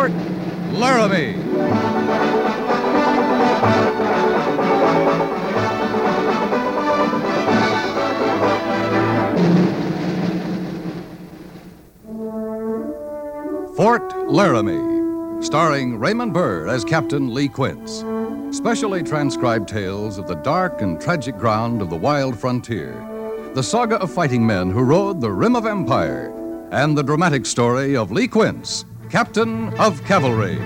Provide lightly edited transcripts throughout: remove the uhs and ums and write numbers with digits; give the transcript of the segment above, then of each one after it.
Fort Laramie. Fort Laramie, starring Raymond Burr as Captain Lee Quince. Specially transcribed tales of the dark and tragic ground of the wild frontier, the saga of fighting men who rode the rim of empire, and the dramatic story of Lee Quince, Captain of Cavalry.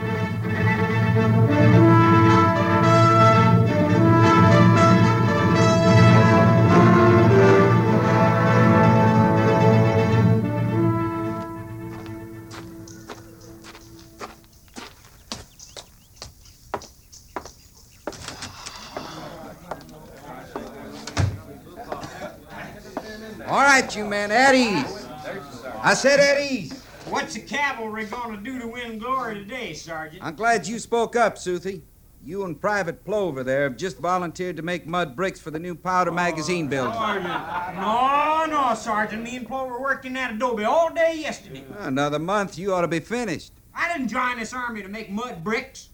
All right, you men, at ease. I said at ease. What's the cavalry gonna do to win glory today, Sergeant? I'm glad you spoke up, Soothie. You and Private Plover there have just volunteered to make mud bricks for the new powder magazine building. No, Sergeant. Me and Plover worked in that adobe all day yesterday. Another month, you ought to be finished. I didn't join this army to make mud bricks.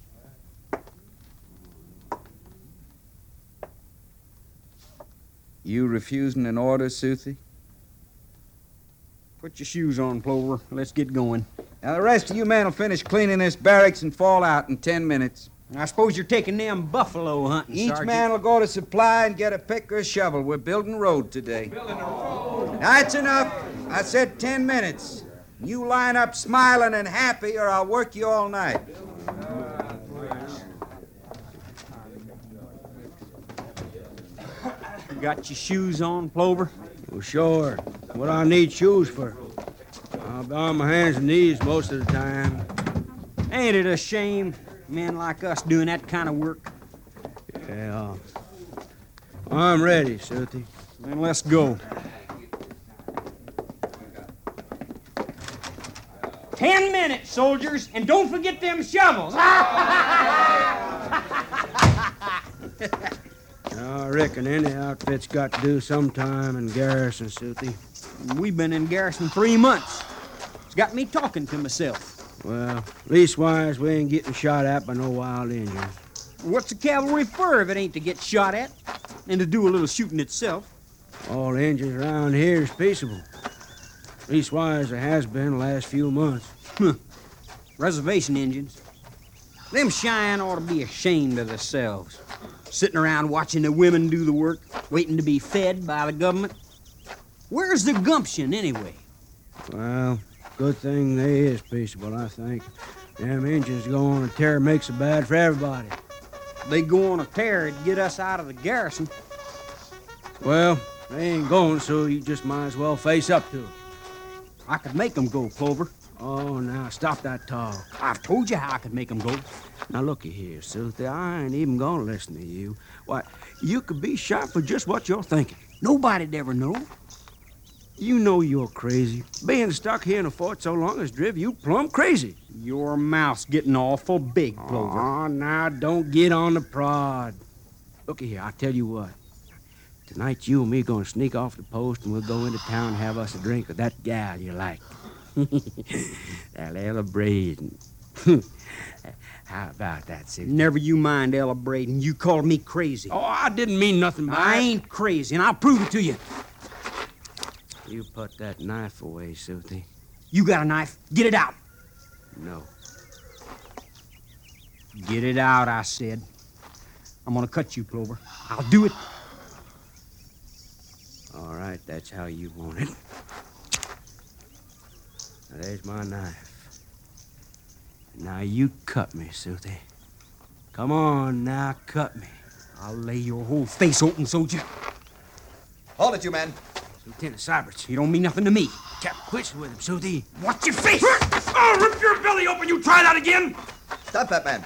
You refusing an order, Soothie? Put your shoes on, Plover. Let's get going. Now, the rest of you men will finish cleaning this barracks and fall out in 10 minutes. I suppose you're taking them buffalo hunting, Each Sergeant. man will go to supply and get a pick or a shovel. We're building a road today. Building a road. That's enough. I said 10 minutes. You line up smiling and happy, or I'll work you all night. You got your shoes on, Plover? Well, sure. What I need shoes for? I'll be on my hands and knees most of the time. Ain't it a shame, men like us doing that kind of work? Yeah. I'm ready, Soothie. Then let's go. 10 minutes, soldiers, and don't forget them shovels. I reckon any outfit's got to do some time in garrison, Soothie. We've been in garrison 3 months. It's got me talking to myself. Well, leastwise, we ain't getting shot at by no wild Indians. What's the cavalry for if it ain't to get shot at and to do a little shooting itself? All Indians around here is peaceable. Leastwise, there has been the last few months. Reservation Indians. Them Cheyenne ought to be ashamed of themselves. Sitting around watching the women do the work, waiting to be fed by the government. Where's the gumption, anyway? Well, good thing they is peaceable, I think. Them Indians go on a tear makes it bad for everybody. They go on a tear to get us out of the garrison. Well, they ain't going, so you just might as well face up to it. I could make them go, Plover. Oh, now, stop that talk. I've told you how I could make them go. Now, looky here, Soothie, I ain't even gonna listen to you. Why, you could be shot for just what you're thinking. Nobody'd ever know. You know you're crazy. Being stuck here in a fort so long has driven you plumb crazy. Your mouth's getting awful big, Plover. Oh, now, don't get on the prod. Looky here, I'll tell you what. Tonight, you and me gonna sneak off the post and we'll go into town and have us a drink with that gal you like. That Ella Braden. How about that, Soothie? Never you mind, Ella Braden. You called me crazy. Oh, I didn't mean nothing by I it. ain't crazy, and I'll prove it to you. You put that knife away, Soothie. You got a knife. Get it out. No. Get it out, I said. I'm gonna cut you, Plover. I'll do it. All right, that's how you want it. Now, there's my knife. Now, you cut me, Soothie. Come on, now, cut me. I'll lay your whole face open, soldier. Hold it, you men. Lieutenant Syberts, You don't mean nothing to me. kept quits with him, Soothie. Watch your face! I'll rip your belly open. You try that again. Stop that man.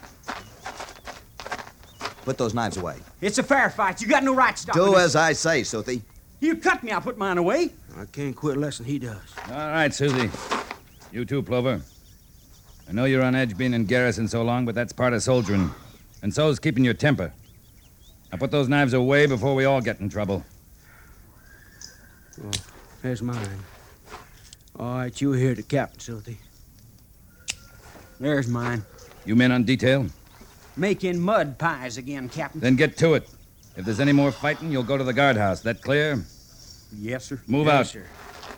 Put those knives away. It's a fair fight. You got no right to stop Do me. as I say, Soothie. You cut me, I'll put mine away. I can't quit less than he does. All right, Susie. You too, Plover. I know you're on edge being in garrison so long, but that's part of soldiering. And so's keeping your temper. Now put those knives away before we all get in trouble. Well, there's mine. All right, you hear the captain, Soothie. There's mine. You men on detail? Making mud pies again, Captain. Then get to it. If there's any more fighting, you'll go to the guardhouse. That clear? Yes, sir. Move Yes, out. sir.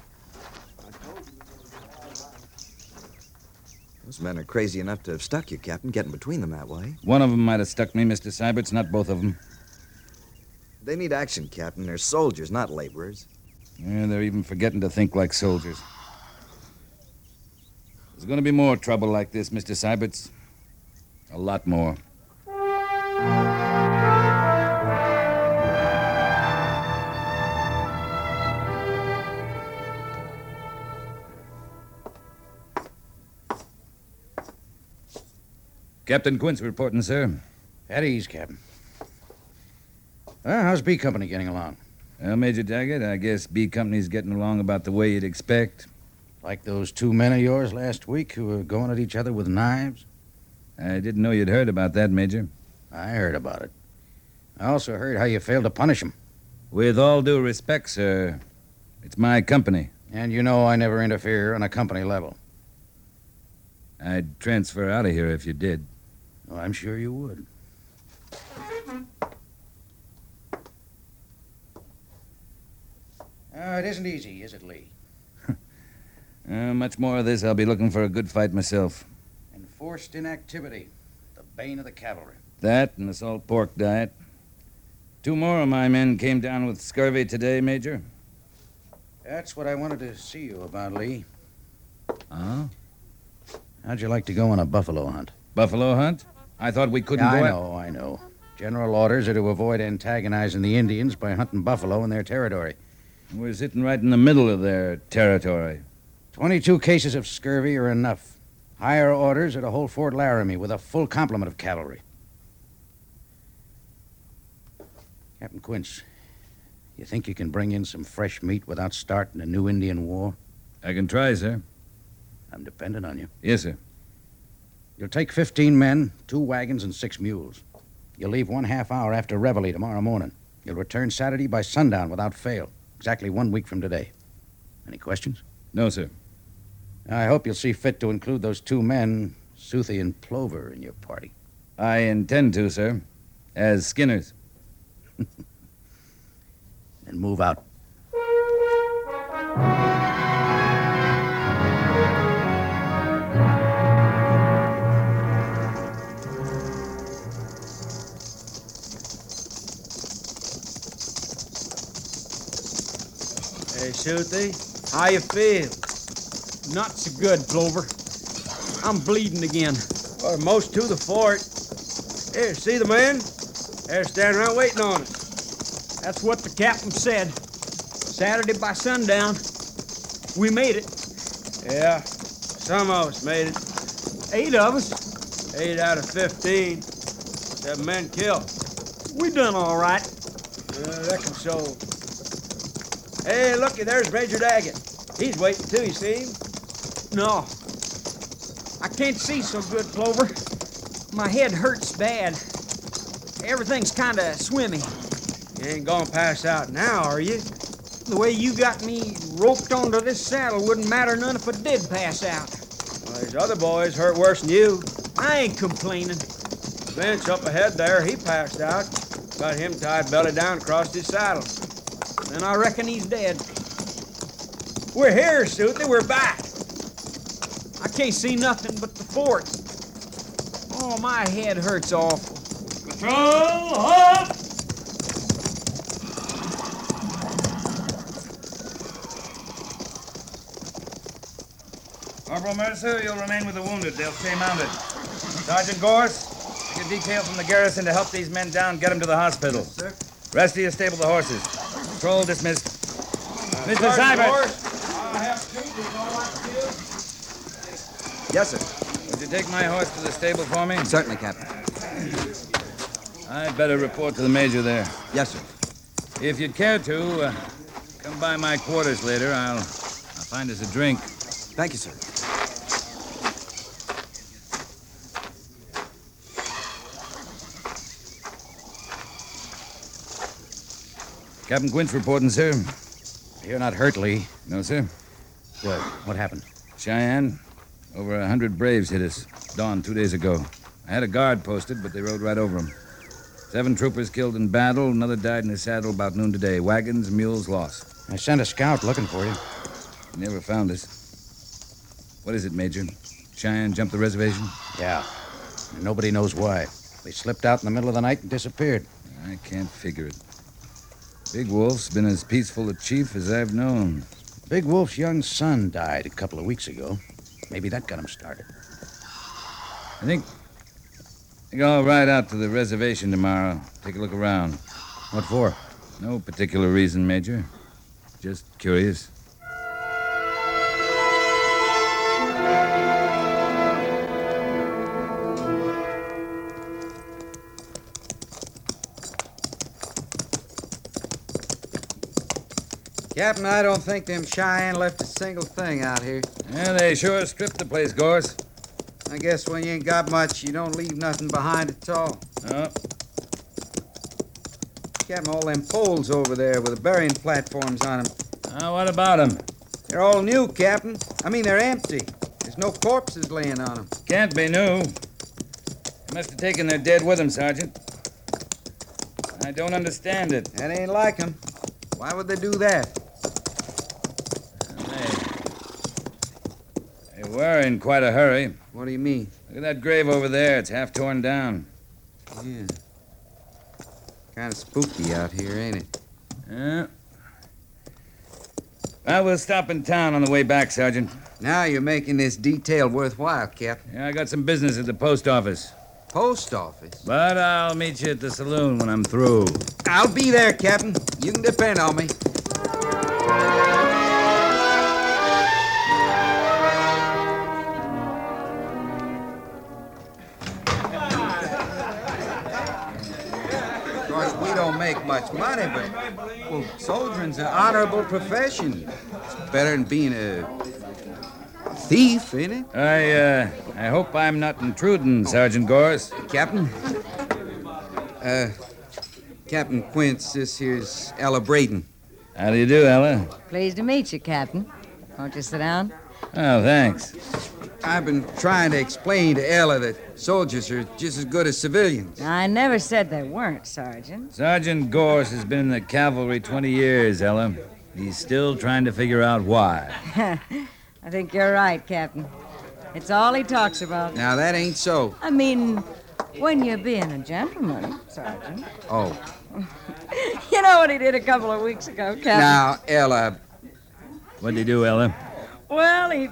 Those men are crazy enough to have stuck you, Captain, getting between them that way. One of them might have stuck me, Mr. Syberts, not both of them. They need action, Captain. They're soldiers, not laborers. Yeah, they're even forgetting to think like soldiers. There's going to be more trouble like this, Mr. Syberts. A lot more. Captain Quince reporting, sir. At ease, Captain. Well, how's B Company getting along? Well, Major Daggett, I guess B Company's getting along about the way you'd expect. Like those two men of yours last week who were going at each other with knives? I didn't know you'd heard about that, Major. I heard about it. I also heard how you failed to punish them. With all due respect, sir, it's my company. And you know I never interfere on a company level. I'd transfer out of here if you did. Oh, I'm sure you would. It isn't easy, is it, Lee? Much more of this, I'll be looking for a good fight myself. Enforced inactivity, the bane of the cavalry. That and the salt pork diet. 2 more of my men came down with scurvy today, Major. That's what I wanted to see you about, Lee. Huh? How'd you like to go on a buffalo hunt? Buffalo hunt? I thought we couldn't Yeah, go I know. General orders are to avoid antagonizing the Indians by hunting buffalo in their territory. We're sitting right in the middle of their territory. 22 cases of scurvy are enough. Higher orders are to hold Fort Laramie with a full complement of cavalry. Captain Quince, you think you can bring in some fresh meat without starting a new Indian war? I can try, sir. I'm dependent on you. Yes, sir. You'll take 15 men, 2 wagons, and 6 mules. You'll leave 1/2 hour after reveille tomorrow morning. You'll return Saturday by sundown without fail. Exactly 1 week from today. Any questions? No, sir. I hope you'll see fit to include those 2 men, Soothie and Plover, in your party. I intend to, sir. As Skinners. Then move out. Hey, Soothie, how you feel? Not so good, Plover. I'm bleeding again. Or most to the fort. Here, see the men? They're standing around waiting on us. That's what the captain said. Saturday by sundown. We made it. Yeah, some of us made it. 8 of us. 8 out of 15. 7 men killed. We done all right. I reckon so. Hey, looky, there's Major Daggett. He's waiting too, you see him? No. I can't see so good, Plover. My head hurts bad. Everything's kind of swimmy. You ain't gonna pass out now, are you? The way you got me roped onto this saddle wouldn't matter none if I did pass out. Well, there's other boys hurt worse than you. I ain't complaining. Bench up ahead there, he passed out. Got him tied belly down across his saddle. And I reckon he's dead. We're here, Soothie. We're back. I can't see nothing but the fort. Oh, my head hurts awful. Patrol, halt! Corporal Mercer, you'll remain with the wounded. They'll stay mounted. Sergeant Gorse, take a detail from the garrison to help these men down, get them to the hospital. Yes, sir. Rest of you stable the horses. Patrol dismissed. Mr. Syberts. Yes, sir. Would you take my horse to the stable for me? Certainly, Captain. I'd better report to the major there. Yes, sir. If you'd care to, come by my quarters later. I'll find us a drink. Thank you, sir. Captain Quince reporting, sir. You're not hurt, Lee. No, sir. Good. What happened? Cheyenne, over 100 braves hit us. dawn 2 days ago. I had a guard posted, but they rode right over him. 7 troopers killed in battle, another died in his saddle about noon today. Wagons, mules lost. I sent a scout looking for you. He never found us. What is it, Major? Cheyenne jumped the reservation? Yeah. And nobody knows why. They slipped out in the middle of the night and disappeared. I can't figure it. Big Wolf's been as peaceful a chief as I've known. Big Wolf's young son died a couple of weeks ago. Maybe that got him started. I think I'll ride out to the reservation tomorrow. Take a look around. What for? No particular reason, Major. Just curious. Captain, I don't think them Cheyenne left a single thing out here. Yeah, they sure stripped the place, Gorse. I guess when you ain't got much, you don't leave nothing behind at all. Oh, Captain, all them poles over there with the burying platforms on them. what about them? They're all new, Captain. I mean, they're empty. There's no corpses laying on them. Can't be new. They must have taken their dead with them, Sergeant. I don't understand it. That ain't like them. Why would they do that? They were in quite a hurry. What do you mean? Look at that grave over there. It's half torn down. Yeah. Kind of spooky out here, ain't it? Yeah. Well, we'll stop in town on the way back, Sergeant. Now you're making this detail worthwhile, Captain. Yeah, I got some business at the post office. Post office? But I'll meet you at the saloon when I'm through. I'll be there, Captain. You can depend on me. Of course, we don't make much money, but, well, soldiering's an honorable profession. It's better than being a thief, ain't it? I hope I'm not intruding, Sergeant Gorse. Captain? Captain Quince, this here's Ella Braden. How do you do, Ella? Pleased to meet you, Captain. Won't you sit down? Oh, thanks. I've been trying to explain to Ella that soldiers are just as good as civilians. I never said they weren't, Sergeant. Sergeant Gorse has been in the cavalry 20 years, Ella. He's still trying to figure out why. I think you're right, Captain. It's all he talks about. Now, that ain't so. I mean, when you're being a gentleman, Sergeant. Oh. You know what he did a couple of weeks ago, Captain? Now, Ella. What'd he do, Ella? Well, he...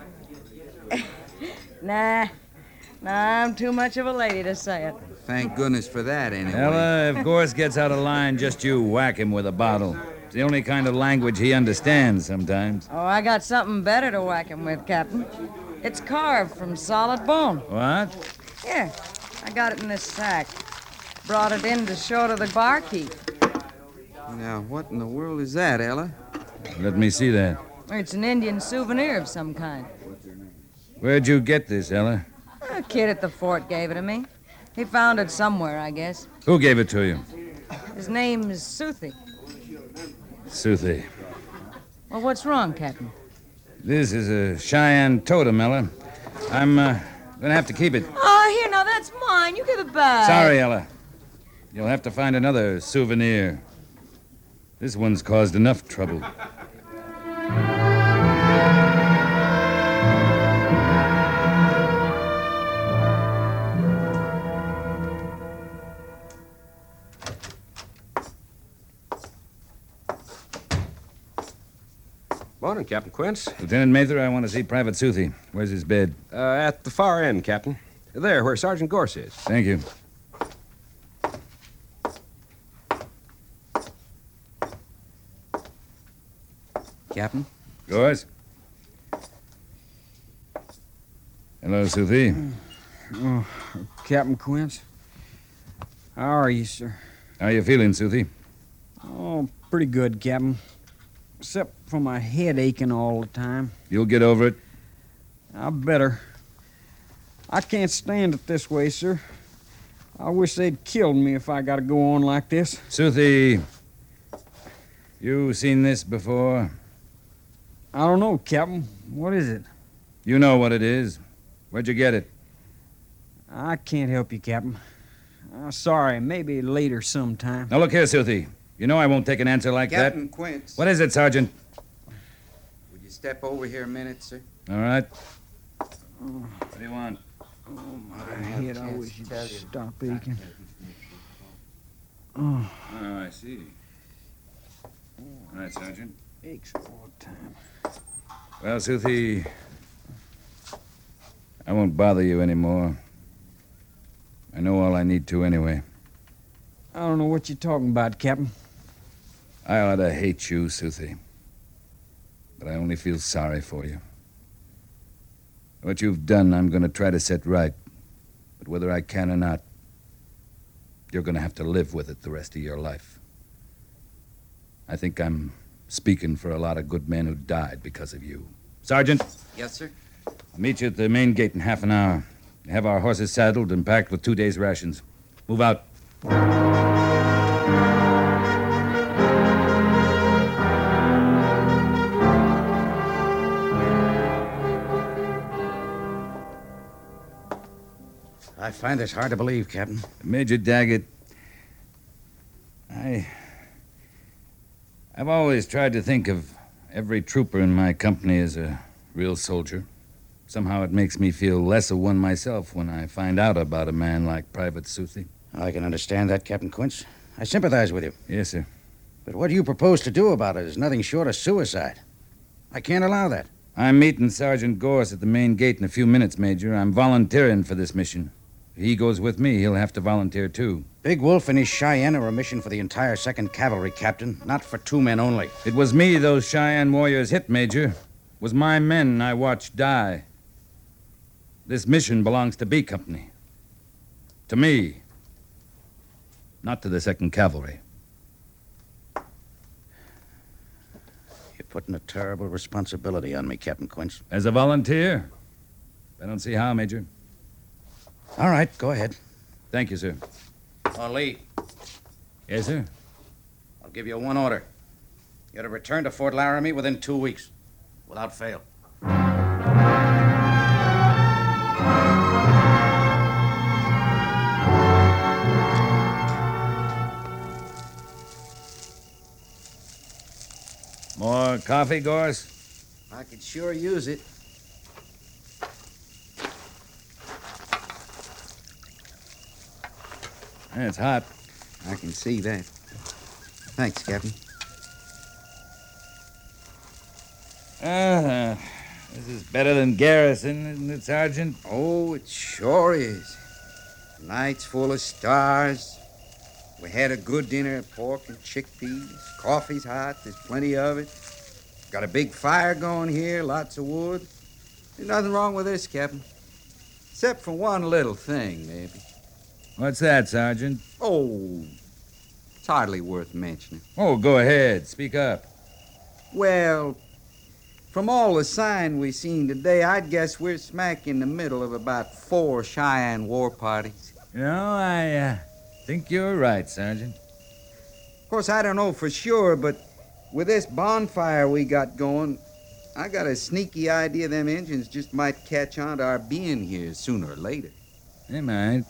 Nah, I'm too much of a lady to say it. Thank goodness for that, anyway. Ella, if Gorse gets out of line, just you whack him with a bottle. It's the only kind of language he understands sometimes. Oh, I got something better to whack him with, Captain. It's carved from solid bone. What? Here, I got it in this sack. Brought it in to show to the barkeep. Now, what in the world is that, Ella? Let me see that. It's an Indian souvenir of some kind. Where'd you get this, Ella? A kid at the fort gave it to me. He found it somewhere, I guess. Who gave it to you? His name is Suthi. Suthi. Well, what's wrong, Captain? This is a Cheyenne totem, Ella. I'm gonna have to keep it. Oh, here, now, that's mine. You give it back. Sorry, Ella. You'll have to find another souvenir. This one's caused enough trouble. Morning, Captain Quince. Lieutenant Mather, I want to see Private Suthi. Where's his bed? At the far end, Captain. There, where Sergeant Gorse is. Thank you. Captain? Gorse? Hello, Suthi. Oh, Captain Quince. How are you, sir? How are you feeling, Suthi? Oh, pretty good, Captain. Except for my head aching all the time. You'll get over it. I better. I can't stand it this way, sir. I wish they'd killed me if I got to go on like this. Suthi, you seen this before? I don't know, Captain. What is it? You know what it is. Where'd you get it? I can't help you, Captain. Sorry, maybe later sometime. Now, look here, Soothie. You know I won't take an answer like Captain that. Quince. What is it, Sergeant? Would you step over here a minute, sir? All right. What do you want? My head always stop aching. Oh, I see. All right, Sergeant. Aches all the time. Well, Soothie, I won't bother you anymore. I know all I need to anyway. I don't know what you're talking about, Captain. I ought to hate you, Soothie. But I only feel sorry for you. What you've done, I'm going to try to set right. But whether I can or not, you're going to have to live with it the rest of your life. I think I'm speaking for a lot of good men who died because of you. Sergeant, Yes, sir. I'll meet you at the main gate in half an hour. Have our horses saddled and packed with 2 days' rations. Move out. I find this hard to believe, Captain. Major Daggett, I've always tried to think of every trooper in my company as a real soldier. Somehow it makes me feel less of one myself when I find out about a man like Private Soothie. I can understand that, Captain Quince. I sympathize with you. Yes, sir. But what you propose to do about it is nothing short of suicide. I can't allow that. I'm meeting Sergeant Gorse at the main gate in a few minutes, Major. I'm volunteering for this mission. If he goes with me, he'll have to volunteer, too. Big Wolf and his Cheyenne are a mission for the entire 2nd Cavalry, Captain, not for 2 men only. It was me those Cheyenne warriors hit, Major. It was my men I watched die. This mission belongs to B Company. To me. Not to the 2nd Cavalry. You're putting a terrible responsibility on me, Captain Quince. As a volunteer? I don't see how, Major. All right, go ahead. Thank you, sir. Oh, Lee, Yes, sir. I'll give you one order. You're to return to Fort Laramie within 2 weeks, without fail. More coffee, Gorse? I could sure use it. It's hot. I can see that. Thanks, Captain. This is better than Garrison, isn't it, Sergeant? Oh, it sure is. Night's full of stars. We had a good dinner of pork and chickpeas. Coffee's hot. There's plenty of it. Got a big fire going here, lots of wood. There's nothing wrong with this, Captain. Except for one little thing, maybe. What's that, Sergeant? Oh, it's hardly worth mentioning. Oh, go ahead. Speak up. Well, from all the sign we seen today, I'd guess we're smack in the middle of about 4 Cheyenne war parties. You know, I think you're right, Sergeant. Of course, I don't know for sure, but with this bonfire we got going, I got a sneaky idea them Injuns just might catch on to our being here sooner or later. They might.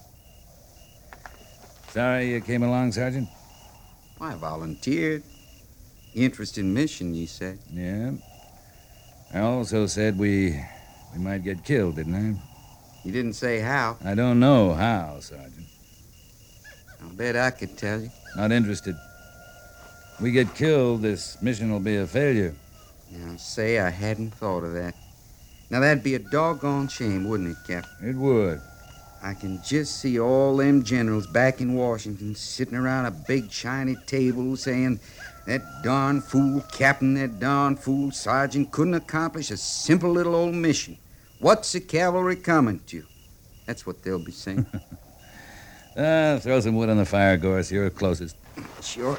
Sorry you came along, Sergeant? I volunteered. Interesting mission, you said. Yeah. I also said we might get killed, didn't I? You didn't say how. I don't know how, Sergeant. I'll bet I could tell you. Not interested. We get killed, this mission will be a failure. Now, say I hadn't thought of that. Now, that'd be a doggone shame, wouldn't it, Captain? It would. I can just see all them generals back in Washington sitting around a big shiny table saying, that darn fool captain, that darn fool sergeant couldn't accomplish a simple little old mission. What's the cavalry coming to? That's what they'll be saying. Throw some wood on the fire, Gorse. You're closest. Sure.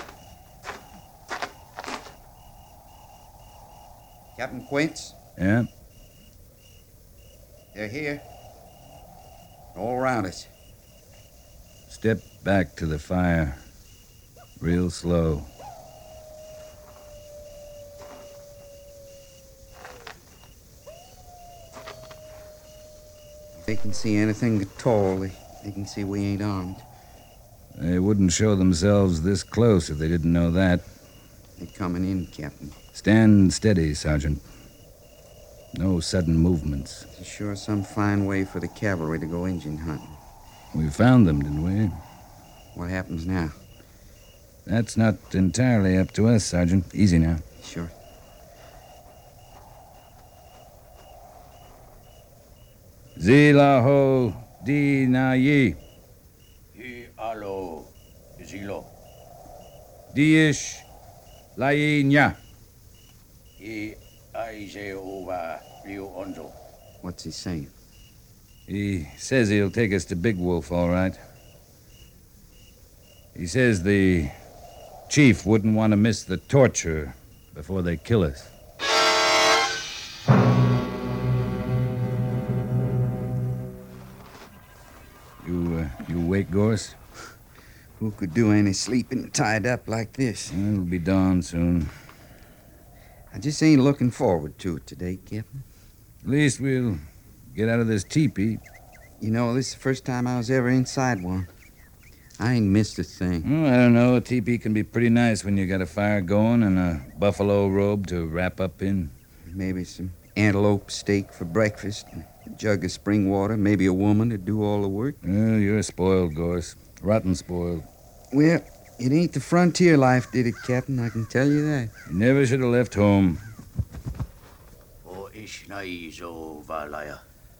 Captain Quince, Yeah? they're here. All around us. Step back to the fire. Real slow. They can see anything at all. They can see we ain't armed. They wouldn't show themselves this close if they didn't know that. They're coming in, Captain. Stand steady, Sergeant. No sudden movements. It's sure some fine way for the cavalry to go Indian hunting. We found them, didn't we? What happens now? That's not entirely up to us, Sergeant. Easy now. Sure. Zilaho di na yi. Hi alo, zilo. Diish lai nya. Hi aise over Rio Onzo. What's he saying? He says he'll take us to Big Wolf, all right. He says the chief wouldn't want to miss the torture before they kill us. You wake, Gorse? Who could do any sleeping tied up like this? It'll be dawn soon. I just ain't looking forward to it today, Captain. At least we'll get out of this teepee. You know, this is the first time I was ever inside one. I ain't missed a thing. Oh, I don't know. A teepee can be pretty nice when you got a fire going and a buffalo robe to wrap up in. Maybe some antelope steak for breakfast, and a jug of spring water, maybe a woman to do all the work. Well, you're spoiled, Gorse. Rotten spoiled. Well, it ain't the frontier life did it, Captain, I can tell you that. You never should have left home. O ishnaizo valaya.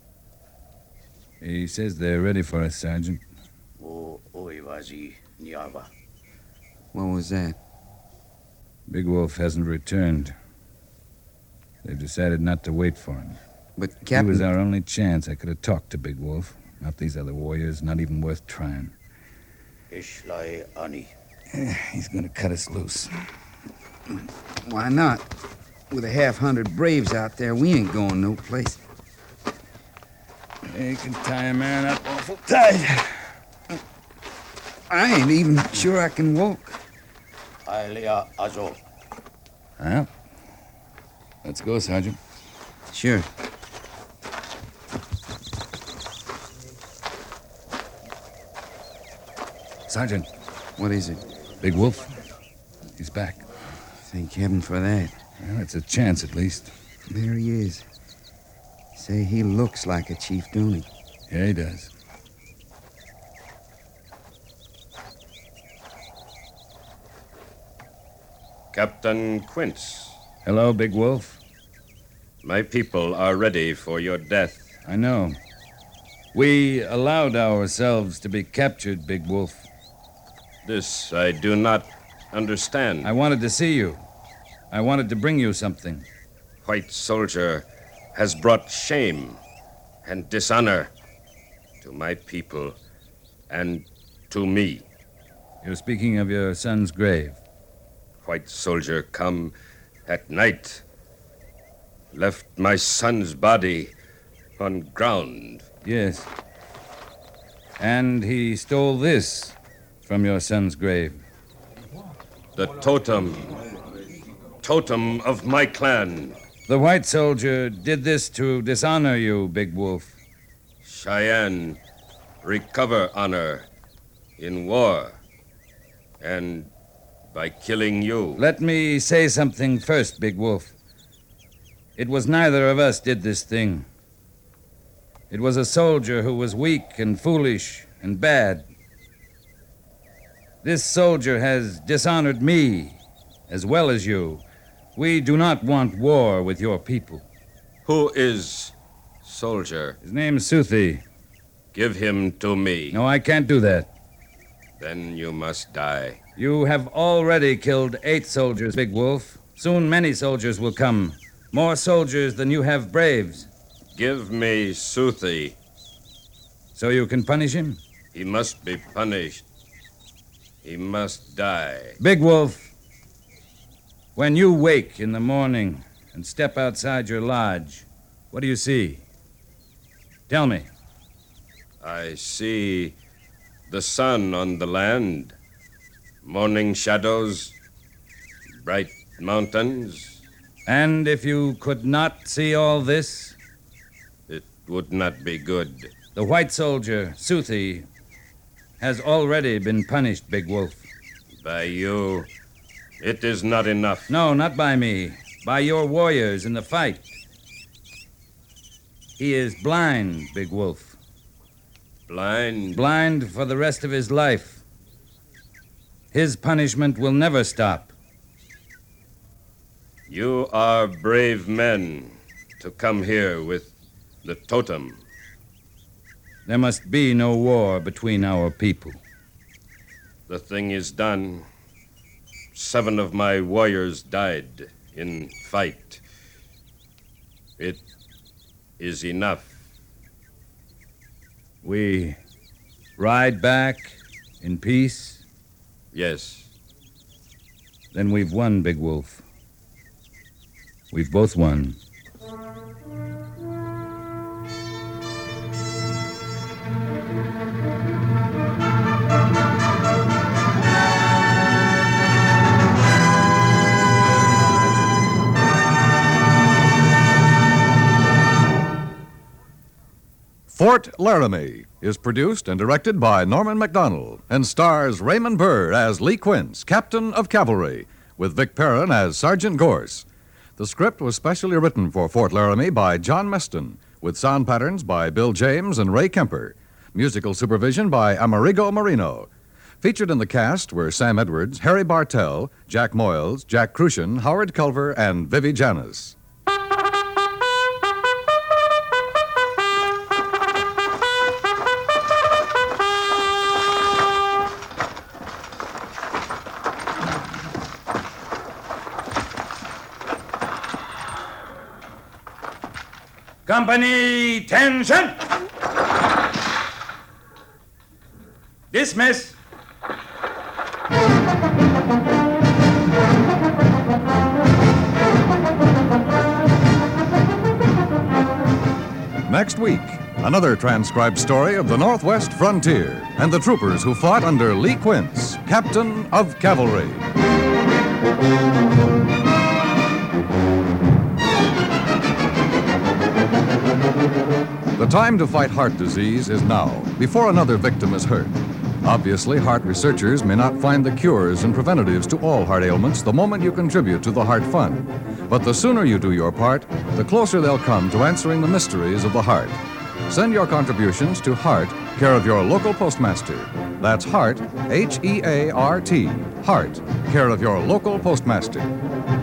He says they're ready for us, Sergeant. O oivazi niava. What was that? Big Wolf hasn't returned. They've decided not to wait for him. But, He Captain... was our only chance. I could have talked to Big Wolf. Not these other warriors, not even worth trying. Ishlai ani. He's going to cut us loose. Why not? With 100 braves out there, we ain't going no place. They can tie a man up awful tight. I ain't even sure I can walk. Ailea azo. Well, let's go, Sergeant. Sure. Sergeant, What is it? Big Wolf, he's back. Thank heaven for that. Well, it's a chance at least. There he is. Say, he looks like a chief, don't he? Yeah, he does. Captain Quince, Hello, Big Wolf. my people are ready for your death. I know. We allowed ourselves to be captured, Big Wolf. This I do not understand. I wanted to see you. I wanted to bring you something. White soldier has brought shame and dishonor to my people and to me. You're speaking of your son's grave. White soldier come at night, left my son's body on ground. Yes. And he stole this from your son's grave. The totem of my clan. The white soldier did this to dishonor you, Big Wolf. Cheyenne recover honor in war and by killing you. Let me say something first, Big Wolf. It was neither of us did this thing. It was a soldier who was weak and foolish and bad. This soldier has dishonored me as well as you. We do not want war with your people. Who is soldier? His name's Suthi. Give him to me. No, I can't do that. Then you must die. You have already killed 8 soldiers, Big Wolf. Soon many soldiers will come. More soldiers than you have braves. Give me Suthi. So you can punish him? He must be punished. He must die. Big Wolf, when you wake in the morning and step outside your lodge, what do you see? Tell me. I see the sun on the land, morning shadows, bright mountains. And if you could not see all this? It would not be good. The white soldier, Suthi, has already been punished, Big Wolf. By you, it is not enough. No, not by me. By your warriors in the fight. He is blind, Big Wolf. Blind? Blind for the rest of his life. His punishment will never stop. You are brave men to come here with the totem. There must be no war between our people. The thing is done. 7 of my warriors died in fight. It is enough. We ride back in peace? Yes. Then we've won, Big Wolf. We've both won. Fort Laramie is produced and directed by Norman MacDonald and stars Raymond Burr as Lee Quince, Captain of Cavalry, with Vic Perrin as Sergeant Gorse. The script was specially written for Fort Laramie by John Meston, with sound patterns by Bill James and Ray Kemper. Musical supervision by Amerigo Marino. Featured in the cast were Sam Edwards, Harry Bartell, Jack Moyles, Jack Crucian, Howard Culver, and Vivi Janis. Company, tension! Dismiss. Next week, another transcribed story of the Northwest frontier and the troopers who fought under Lee Quince, Captain of Cavalry. The time to fight heart disease is now, before another victim is hurt. Obviously, heart researchers may not find the cures and preventatives to all heart ailments the moment you contribute to the Heart Fund. But the sooner you do your part, the closer they'll come to answering the mysteries of the heart. Send your contributions to Heart, care of your local postmaster. That's Heart, H-E-A-R-T, Heart, care of your local postmaster.